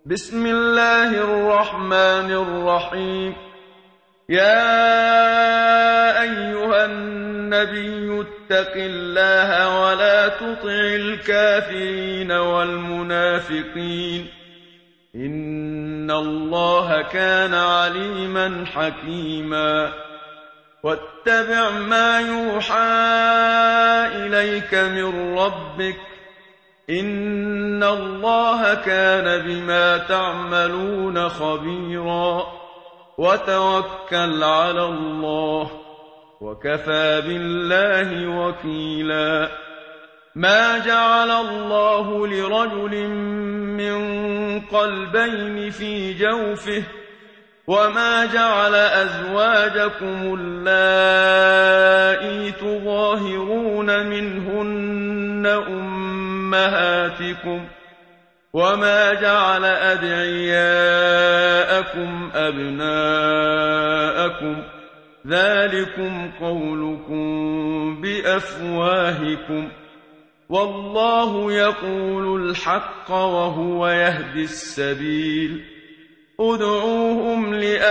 بسم الله الرحمن الرحيم. يا أيها النبي اتق الله ولا تطع الكافرين والمنافقين، إن الله كان عليما حكيما. واتبع ما يوحى إليك من ربك، إن الله كان بما تعملون خبيرا. وتوكل على الله، وكفى بالله وكيلا. ما جعل الله لرجل من قلبين في جوفه، وما جعل أزواجكم اللائي تظاهرون منهن أمهاتكم، وما جعل أدعياءكم أبناءكم، ذلكم قولكم بأفواهكم، والله يقول الحق وهو يهدي السبيل. ادعوهم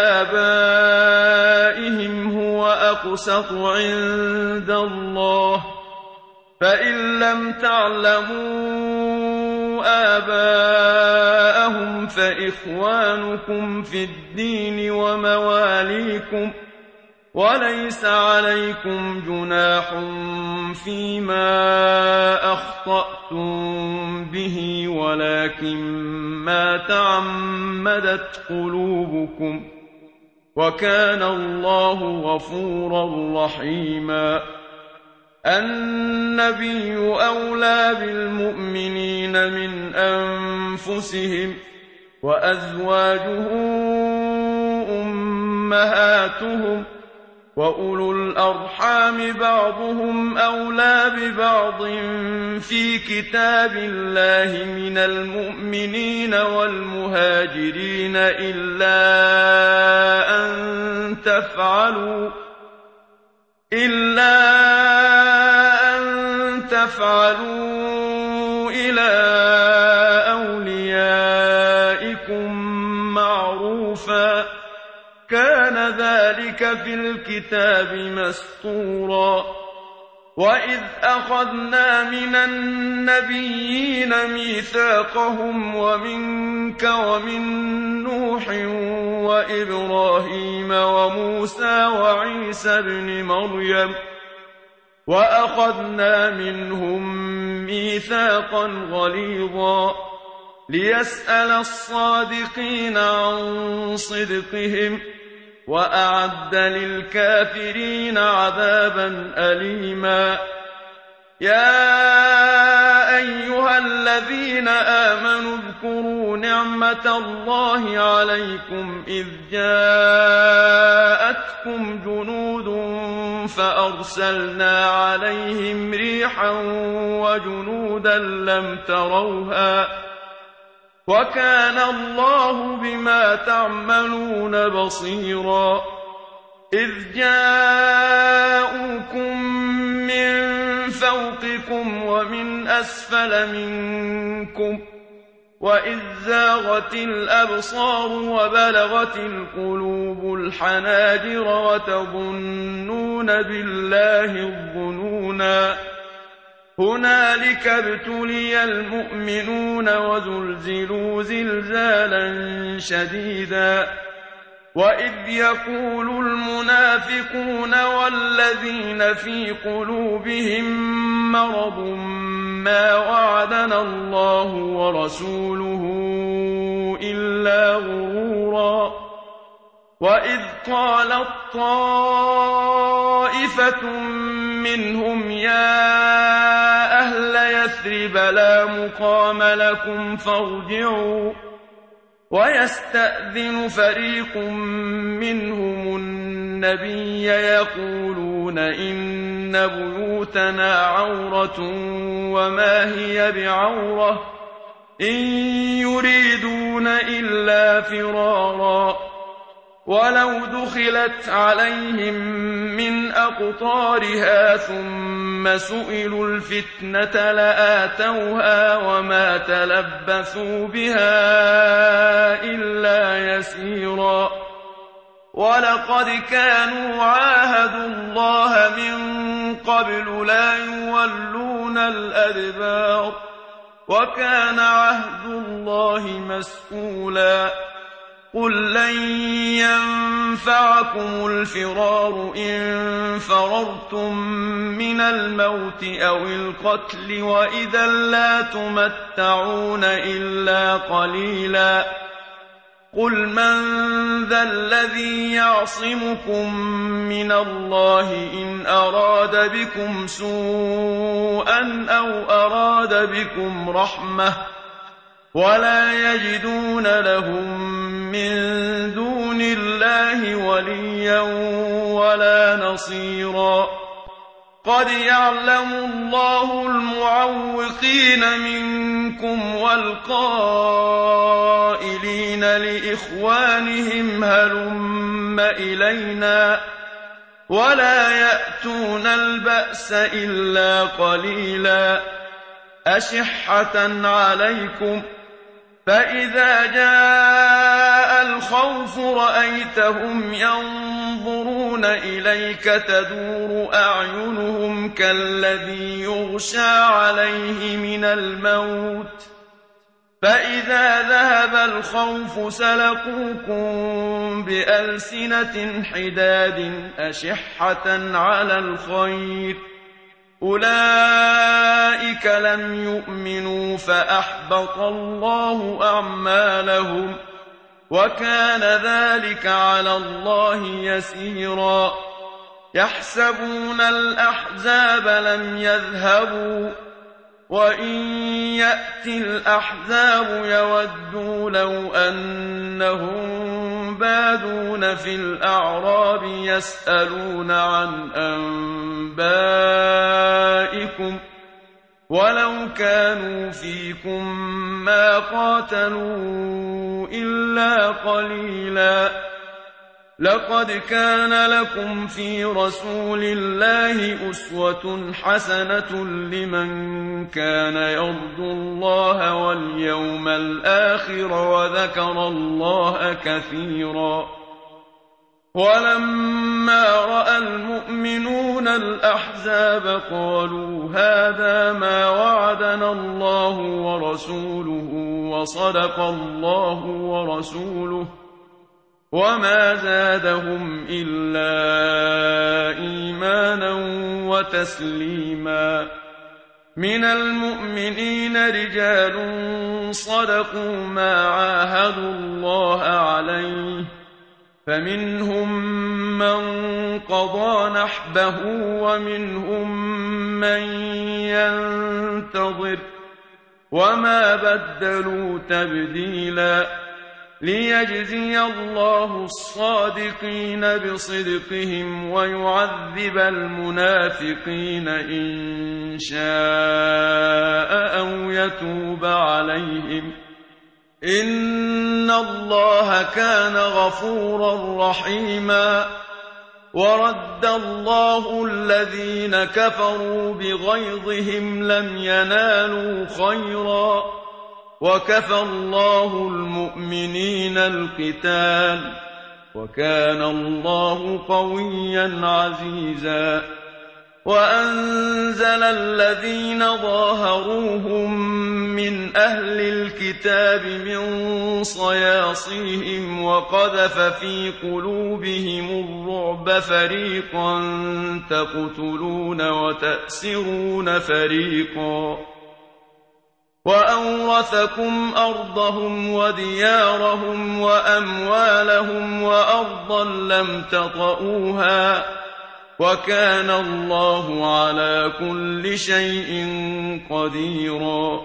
لآبائهم هو أقسط عند الله، فإن لم تعلموا آباءهم فإخوانكم في الدين ومواليكم، وليس عليكم جناح فيما أخطأتم به، ولكن ما تعمدت قلوبكم، وكان الله غفورا رحيما. النبي أولى بالمؤمنين من أنفسهم، وأزواجه أمهاتهم، وأولو الأرحام بعضهم أولى ببعض في كتاب الله من المؤمنين والمهاجرين إلا أن تفعلوا إلى أوليائكم معروفا، كان ذلك في الكتاب مسطورا. وإذ أخذنا من النبيين ميثاقهم ومنك ومن نوح وإبراهيم وموسى وعيسى ابن مريم، وأخذنا منهم ميثاقا غليظا، ليسأل الصادقين عن صدقهم، وأعد للكافرين عذابا أليما. يا أيها الذين آمنوا اذكروا نعمة الله عليكم إذ جاءتكم جنود فأرسلنا عليهم ريحا وجنودا لم تروها، وكان الله بما تعملون بصيرا. إذ جاءوكم من فوقكم ومن أسفل منكم، وإذ زاغت الأبصار وبلغت القلوب الحناجر وتظنون بالله الظنونا. هنالك ابتلي المؤمنون وزلزلوا زلزالا شديدا. وإذ يقول المنافقون والذين في قلوبهم مرض ما وعدنا الله ورسوله إلا غرورا. وإذ قالت طائفة منهم يا أهل يثرب لا مقام لكم فارجعوا، ويستأذن فريق منهم النبي يقولون إن بيوتنا عورة وما هي بعورة، إن يريدون إلا فرارا. ولو دخلت عليهم من أقطارها ثم سئلوا الفتنة لآتوها وما تلبثوا بها وَلَقَدْ كَانُوا عَاهَدُوا اللَّهَ مِن قَبْلُ لَا يُوَلُّونَ الْأَدْبَارَ ۚ وَكَانَ عَهْدُ اللَّهِ مَسْئُولًا قُل لَّن يَنفَعَكُمُ الْفِرَارُ إِن فَرَرْتُم مِّنَ الْمَوْتِ أَوِ الْقَتْلِ وَإِذًا لَّا تُمَتَّعُونَ إِلَّا قَلِيلًا قُلْ مَن ذَا الَّذِي يَعْصِمُكُم مِّنَ اللَّهِ إِنْ أَرَادَ بِكُمْ سُوءًا أَوْ أَرَادَ بِكُمْ رَحْمَةً وَلَا يَجِدُونَ لَهُم مِّن دُونِ اللَّهِ وَلِيًّا وَلَا نَصِيرًا قَدْ يَعْلَمُ اللَّهُ الْمُعَوِّقِينَ مِنكُمْ وَالْقَائِلِينَ لِإِخْوَانِهِمْ هَلُمَّ إِلَيْنَا وَلَا يَأْتُونَ الْبَأْسَ إِلَّا قَلِيلًا أَشِحَّةً عَلَيْكُمْ ۖ فَإِذَا جَاءَ الْخَوْفُ رَأَيْتَهُمْ يَنظُرُونَ إِلَيْكَ تَدُورُ أَعْيُنُهُمْ كَالَّذِي يُغْشَىٰ عَلَيْهِ مِنَ الْمَوْتِ ۖ فَإِذَا ذَهَبَ الْخَوْفُ سَلَقُوكُم بِأَلْسِنَةٍ حِدَادٍ أَشِحَّةً عَلَى الْخَيْرِ ۚ أُولَٰئِكَ لَمْ يُؤْمِنُوا فَأَحْبَطَ اللَّهُ أَعْمَالَهُمْ ۚ وَكَانَ ذَٰلِكَ عَلَى اللَّهِ يَسِيرًا يَحْسَبُونَ الْأَحْزَابَ لَمْ يَذْهَبُوا ۖ وَإِن يَأْتِ الْأَحْزَابُ يَوَدُّوا لَوْ أَنَّهُم بَادُونَ فِي الْأَعْرَابِ يَسْأَلُونَ عَنْ أَنبَائِكُمْ ۖ وَلَوْ كَانُوا فِيكُم مَّا قَاتَلُوا إِلَّا قَلِيلًا لَقَدْ كَانَ لَكُمْ فِي رَسُولِ اللَّهِ أُسْوَةٌ حَسَنَةٌ لِّمَن كَانَ يَرْجُو اللَّهَ وَالْيَوْمَ الْآخِرَ وَذَكَرَ اللَّهَ كَثِيرًا وَلَمَّا رَأَى الْمُؤْمِنُونَ الْأَحْزَابَ قَالُوا هَٰذَا مَا وَعَدَنَا اللَّهُ وَرَسُولُهُ وَصَدَقَ اللَّهُ وَرَسُولُهُ وَمَا زَادَهُمْ إِلَّا إِيمَانًا وَتَسْلِيمًا مِنَ الْمُؤْمِنِينَ رِجَالٌ صَدَقُوا مَا عَاهَدُوا اللَّهَ عَلَيْهِ ۖ فَمِنْهُم مَّن قَضَىٰ نَحْبَهُ وَمِنْهُم مَّن يَنتَظِرُ ۖ وَمَا بَدَّلُوا تَبْدِيلًا لِيَجْزِيَ اللَّهُ الصَّادِقِينَ بِصِدْقِهِمْ وَيُعَذِّبَ الْمُنَافِقِينَ إِن شَاءَ أَوْ يَتُوبَ عَلَيْهِمْ ۚ إِنَّ اللَّهَ كَانَ غَفُورًا رَّحِيمًا وَرَدَّ اللَّهُ الَّذِينَ كَفَرُوا بِغَيْظِهِمْ لَمْ يَنَالُوا خَيْرًا ۚ وَكَفَى اللَّهُ الْمُؤْمِنِينَ الْقِتَالَ ۚ وَكَانَ اللَّهُ قَوِيًّا عَزِيزًا وَأَنزَلَ الَّذِينَ ظَاهَرُوهُم مِّنْ أَهْلِ الْكِتَابِ مِن صَيَاصِيهِمْ وَقَذَفَ فِي قُلُوبِهِمُ الرُّعْبَ فَرِيقًا تَقْتُلُونَ وَتَأْسِرُونَ فَرِيقًا وَأَوْرَثَكُمْ أَرْضَهُمْ وَدِيَارَهُمْ وَأَمْوَالَهُمْ وَأَرْضًا لَّمْ تَطَئُوهَا ۚ وَكَانَ اللَّهُ عَلَىٰ كُلِّ شَيْءٍ قَدِيرًا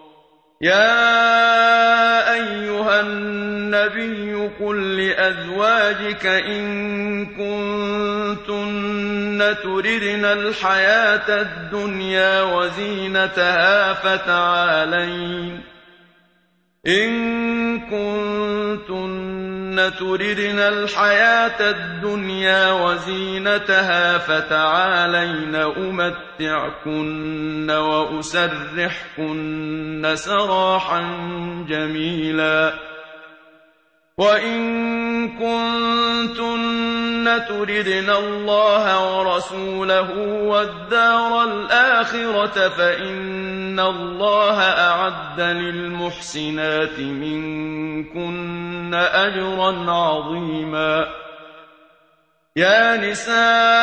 يَا أَيُّهَا النَّبِيُّ قُل لِّأَزْوَاجِكَ إِن كُنتُنَّ تُرِدْنَ الْحَيَاةَ الدُّنْيَا وَزِينَتَهَا فَتَعَالَيْنَ أُمَتِّعْكُنَّ وَأُسَرِّحْكُنَّ سَرَاحًا جَمِيلًا وَإِن كنتن تردن الله ورسوله والدار الآخرة فإن الله أعد للمحسنات منكن أجرا عظيما يا نساء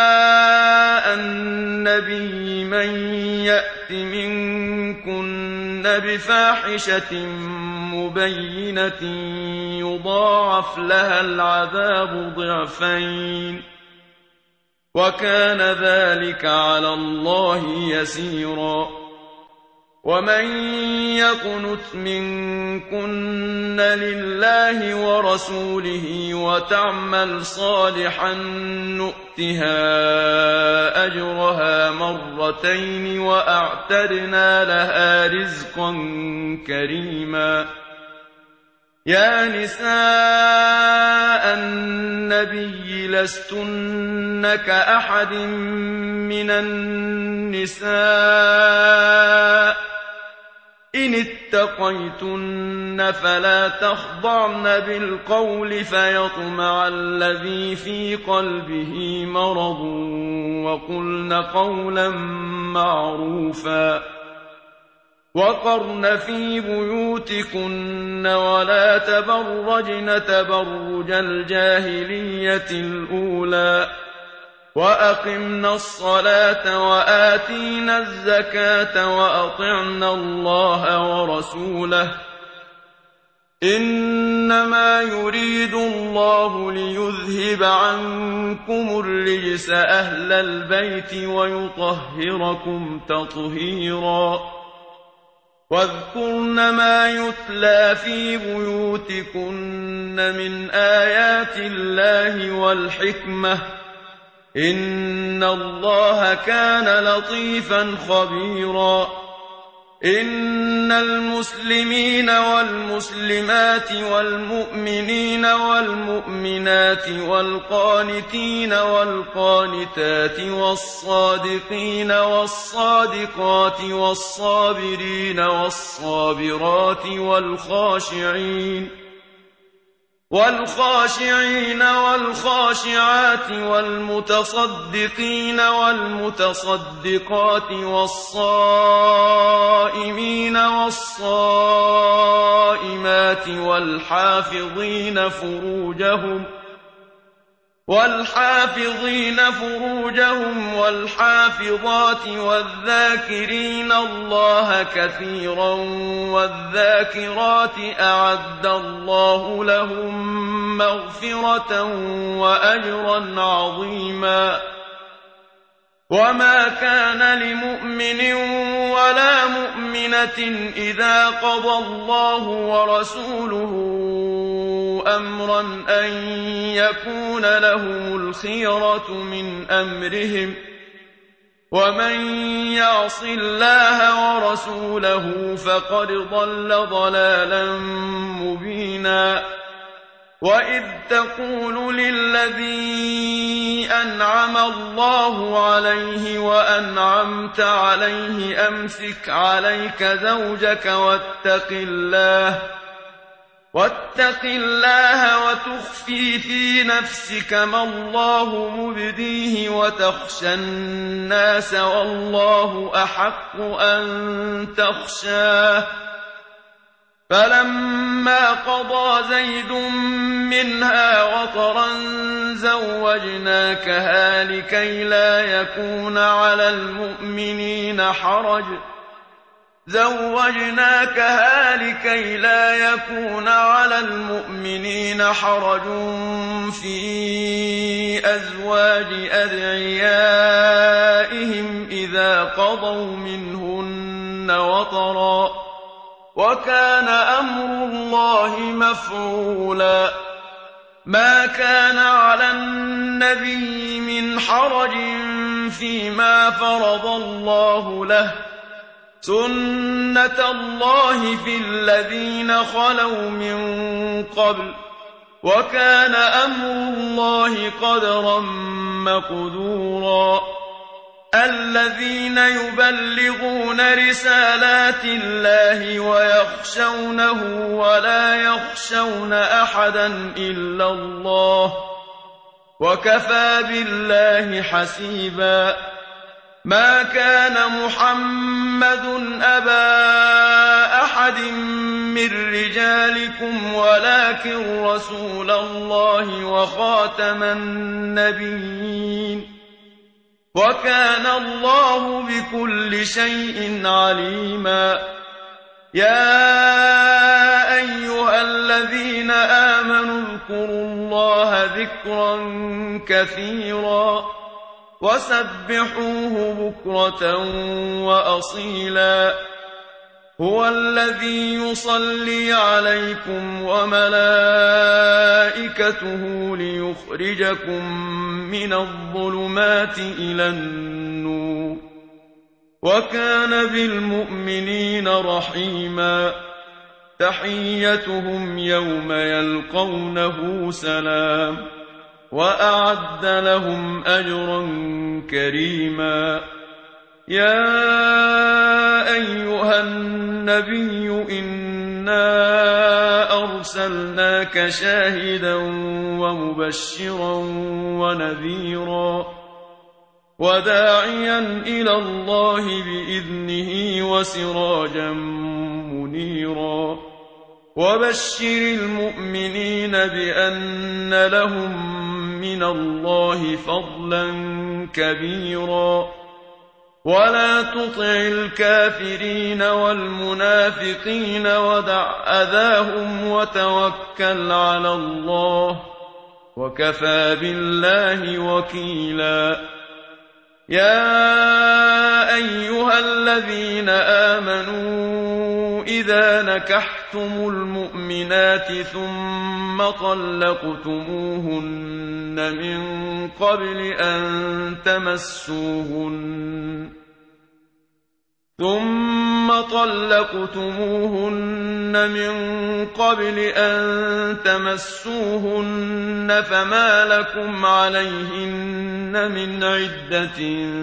النبي من يأت منكن بفاحشة مبينة يضاعف لها العذاب ضعفين وكان ذلك على الله يسيرا ومن يقنت منكن لله ورسوله وتعمل صالحا نؤتها أجرها مرتين وأعتدنا لها رزقا كريما يا نساء النبي لستن كأحد من النساء إن اتقيتن فلا تخضعن بالقول فيطمع الذي في قلبه مرض وقلن قولا معروفا وقرن في بيوتكن ولا تبرجن تبرج الجاهلية الأولى وأقمنا الصلاة وآتينا الزكاة وأطعنا الله ورسوله إنما يريد الله ليذهب عنكم الرجس أهل البيت ويطهركم تطهيرا واذكرن ما يتلى في بيوتكن من آيات الله والحكمة إن الله كان لطيفا خبيرا إن المسلمين والمسلمات والمؤمنين والمؤمنات والقانتين والقانتات والصادقين والصادقات والصابرين والصابرات والخاشعين والخاشعات والمتصدقين والمتصدقات والصائمين والصائمات والحافظين فروجهم والحافظات والذاكرين الله كثيرا والذاكرات أعد الله لهم مغفرة وأجرا عظيما وما كان لمؤمن ولا مؤمنة إذا قضى الله ورسوله أمرا أن يكون لهم الخيرة من أمرهم ومن يعص الله ورسوله فقد ضل ضلالا مبينا وإذ تقول للذي أنعم الله عليه وأنعمت عليه أمسك عليك زوجك واتق الله وتخفي في نفسك ما الله مبديه وتخشى الناس والله أحق أن تخشاه فلما قضى زيد منها وطرا زوجناكها لكي لا يكون على المؤمنين حرج في أزواج أدعيائهم إذا قضوا منهن وطرا وكان أمر الله مفعولا ما كان على النبي من حرج فيما فرض الله له سنة الله في الذين خلوا من قبل وكان أمر الله قدرا مقدورا الذين يبلغون رسالات الله ويخشونه ولا يخشون أحدا إلا الله وكفى بالله حسيبا ما كان محمد أبا أحد من رجالكم ولكن رسول الله وخاتم النبيين وكان الله بكل شيء عليما يا أيها الذين آمنوا اذكروا الله ذكرا كثيرا وسبحوه بكرة وأصيلا هو الذي يصلي عليكم وملائكته ليخرجكم من الظلمات إلى النور وكان بالمؤمنين رحيما تحيتهم يوم يلقونه سلام وأعد لهم أجرا كريما يا أيها النبي إنا أرسلناك شاهدا ومبشرا ونذيرا وداعيا إلى الله بإذنه وسراجا منيرا وبشر المؤمنين بأن لهم من الله فضلا كبيرا ولا تطع الكافرين والمنافقين ودع أذاهم وتوكل على الله وكفى بالله وكيلا يا أيها الذين آمنوا إذا نكحتم المؤمنات ثم طلقتموهن من قبل أن تمسوهن فما لكم عليهن من عدة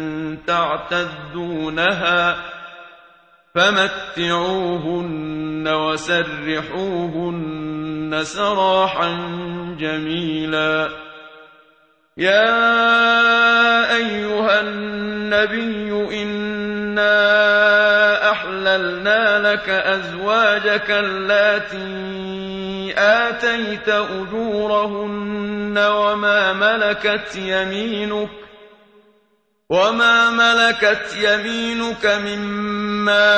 تعتدونها فمتعوهن وسرحوهن سراحا جميلا يا أيها النبي إنا أحللنا لك أزواجك اللاتي آتيت أجورهن وما ملكت يمينك مما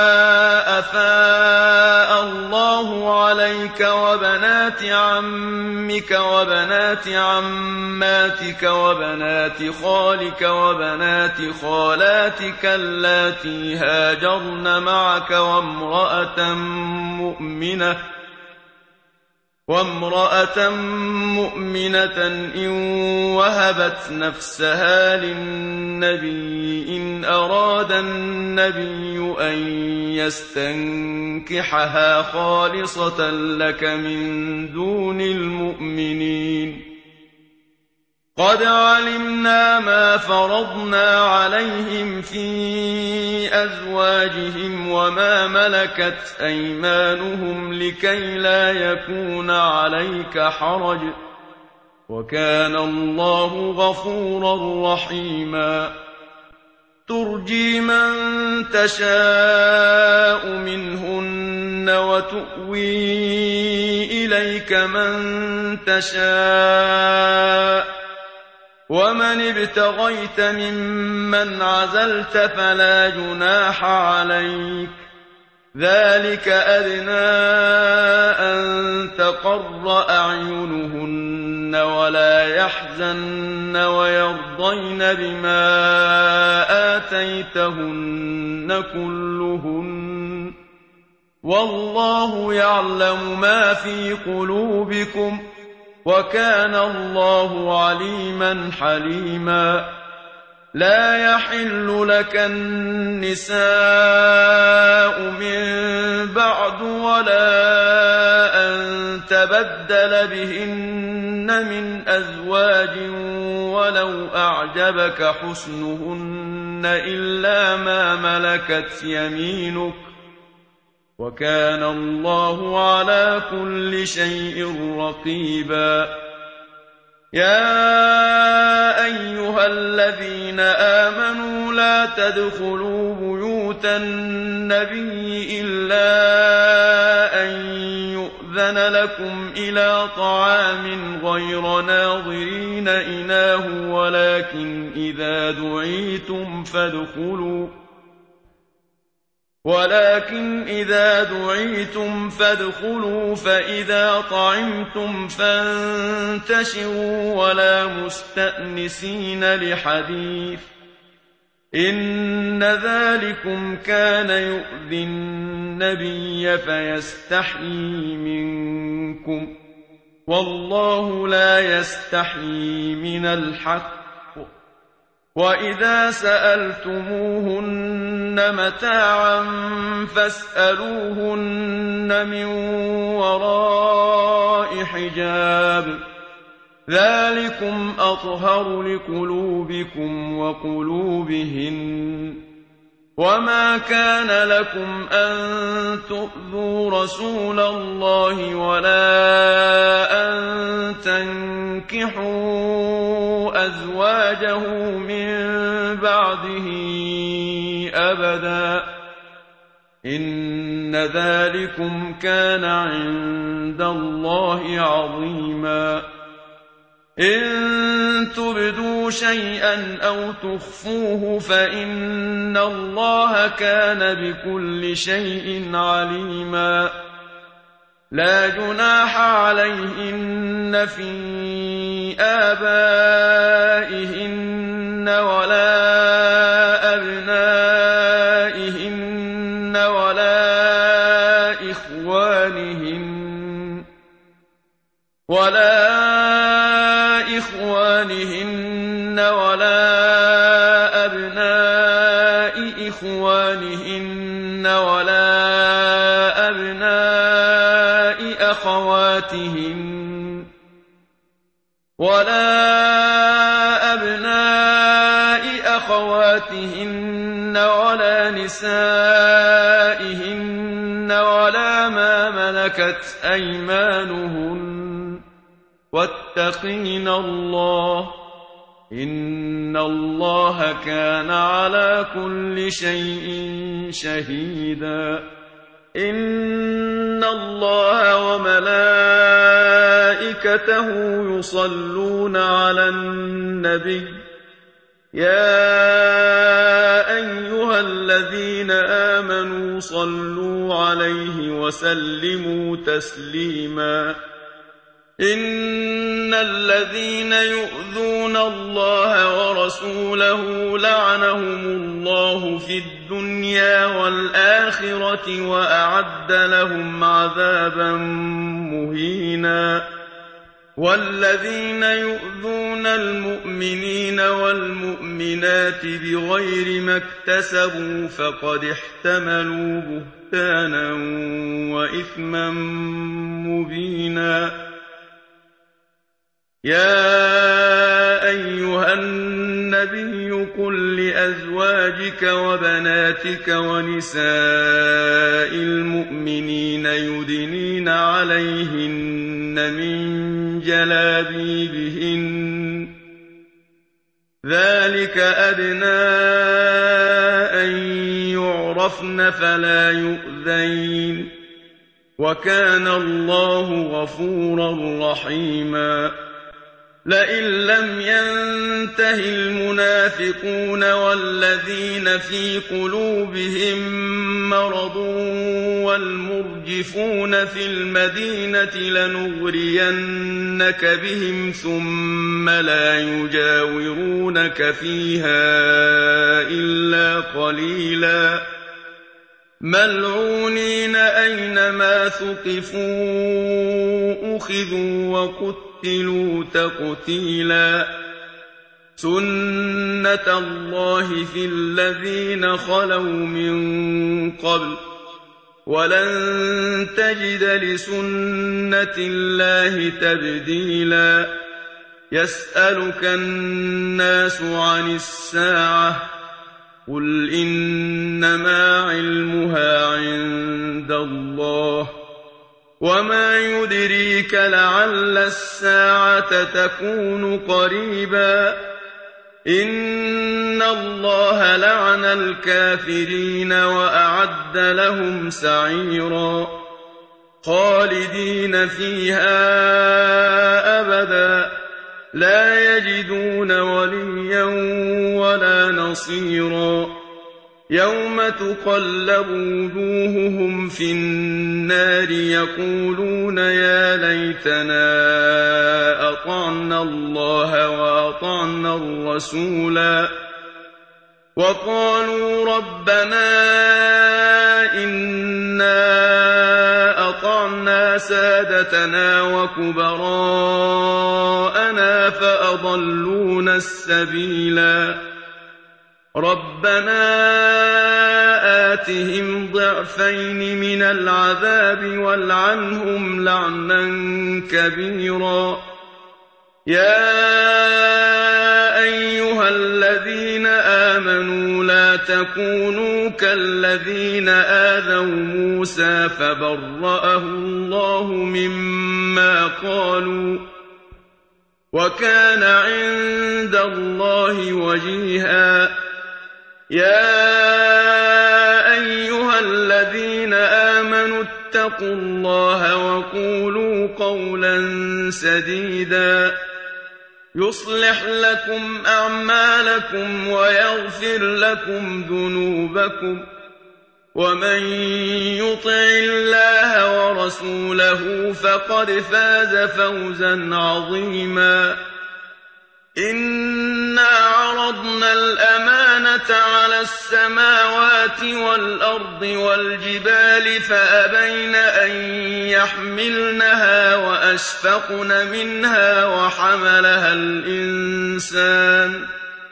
أفاء الله عليك وبنات عمك وبنات عماتك وبنات خالك وبنات خالاتك اللاتي هاجرن معك وامرأة مؤمنة إن وهبت نفسها للنبي إن أراد النبي أن يستنكحها خالصة لك من دون المؤمنين قد علمنا ما فرضنا عليهم في أزواجهم وما ملكت أيمانهم لكي لا يكون عليك حرج وكان الله غفورا رحيما ترجي من تشاء منهن وتؤوي إليك من تشاء ومن ابتغيت ممن عزلت فلا جناح عليك ذلك أدنى أن تقر أعينهن ولا يحزن ويرضين بما آتيتهن كلهن والله يعلم ما في قلوبكم وكان الله عليما حليما لا يحل لك النساء من بعد ولا أن تبدل بهن من أزواج ولو أعجبك حسنهن إلا ما ملكت يمينك وكان الله على كل شيء رقيبا يا أيها الذين آمنوا لا تدخلوا بيوت النبي إلا أن يؤذن لكم إلى طعام غير ناظرين إناه ولكن إذا دعيتم فادخلوا فإذا طعمتم فانتشروا ولا مستأنسين لحديث إن ذلكم كان يؤذي النبي فيستحيي منكم والله لا يستحيي من الحق وإذا سألتموهن متاعا فاسألوهن من وراء حجاب ذلكم أطهر لقلوبكم وقلوبهن وما كان لكم أن تؤذوا رسول الله ولا أن تنكحوا أزواجه من بعده أبدا إن ذلكم كان عند الله عظيما إن تبدوا شيئا أو تخفوه فإن الله كان بكل شيء عليما لا جناح عليهن في آبائهن ولا أبنائهن ولا إخوانهن ولا أبناء إخوانهن ولا أبناء أخواتهن ولا نسائهن ولا ما ملكت أيمانهن واتقين الله إن الله كان على كل شيء شهيدا إن الله وملائكته يصلون على النبي يا أيها الذين آمنوا صلوا عليه وسلموا تسليما إن الذين يؤذون الله ورسوله لعنهم الله في الدنيا والآخرة وأعد لهم عذابا مهينا والذين يؤذون المؤمنين والمؤمنات بغير ما اكتسبوا فقد احتملوا بهتانا وإثما مبينا يا أيها النبي قل لأزواجك وبناتك ونساء المؤمنين يدنين عليهن من جلابيبهن ذلك أدنى أن يعرفن فلا يؤذين وكان الله غفورا رحيما لئن لم ينته المنافقون والذين في قلوبهم مرض والمرجفون في المدينة لنغرينك بهم ثم لا يجاورونك فيها إلا قليلا ملعونين أينما ثقفوا أخذوا وقتلوا تقتيلا سنة الله في الذين خلوا من قبل ولن تجد لسنة الله تبديلا يسألك الناس عن الساعة قُلْ إِنَّمَا عِلْمُهَا عِندَ اللَّهِ وَمَا يُدْرِيكَ لَعَلَّ السَّاعَةَ تَكُونُ قَرِيبًا إِنَّ اللَّهَ لَعَنَ الْكَافِرِينَ وَأَعَدَّ لَهُمْ سَعِيرًا خَالِدِينَ فِيهَا أَبَدًا لَّا يَجِدُونَ وَلِيًّا وَلَا نَصِيرًا يَوْمَ تُقَلَّبُ وُجُوهُهُمْ فِي النَّارِ يَقُولُونَ يَا لَيْتَنَا أَطَعْنَا اللَّهَ وَأَطَعْنَا الرَّسُولَا وَقَالُوا رَبَّنَا إِنَّا أَطَعْنَا سَادَتَنَا وَكُبَرَاءَنَا فَأَضَلُّونَا السَّبِيلَا رَبَّنَا آتِهِمْ ضِعْفَيْنِ مِنَ الْعَذَابِ وَالْعَنْهُمْ لَعْنًا كَبِيرًا يَا أَيُّهَا الَّذِينَ آمَنُوا لَا تَكُونُوا كَالَّذِينَ آذَوْا مُوسَىٰ فَبَرَّأَهُ اللَّهُ مِمَّا قَالُوا وَكَانَ عِندَ اللَّهِ وَجِيهًا يَا أَيُّهَا الَّذِينَ آمَنُوا اتَّقُوا اللَّهَ وَقُولُوا قَوْلًا سَدِيدًا يُصْلِحْ لَكُمْ أَعْمَالَكُمْ وَيَغْفِرْ لَكُمْ ذُنُوبَكُمْ وَمَن يُطِعِ اللَّهَ وَرَسُولَهُ فَقَدْ فَازَ فَوْزًا عَظِيمًا إِنَّا عَرَضْنَا الْأَمَانَةَ عَلَى السَّمَاوَاتِ وَالْأَرْضِ وَالْجِبَالِ فَأَبَيْنَ أَن يَحْمِلْنَهَا وَأَشْفَقْنَ مِنْهَا وَحَمَلَهَا الْإِنسَانُ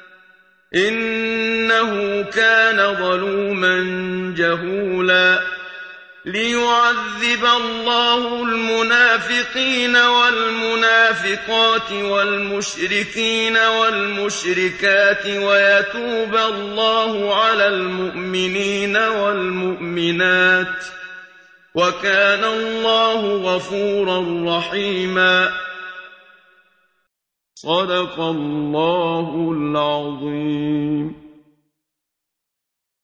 إِنَّهُ كَانَ ظَلُومًا جَهُولًا لِيُعَذِّبَ اللَّهُ الْمُنَافِقِينَ وَالْمُنَافِقَاتِ وَالْمُشْرِكِينَ وَالْمُشْرِكَاتِ وَيَتُوبَ اللَّهُ عَلَى الْمُؤْمِنِينَ وَالْمُؤْمِنَاتِ وَكَانَ اللَّهُ غَفُورًا رَّحِيمًا صدق الله العظيم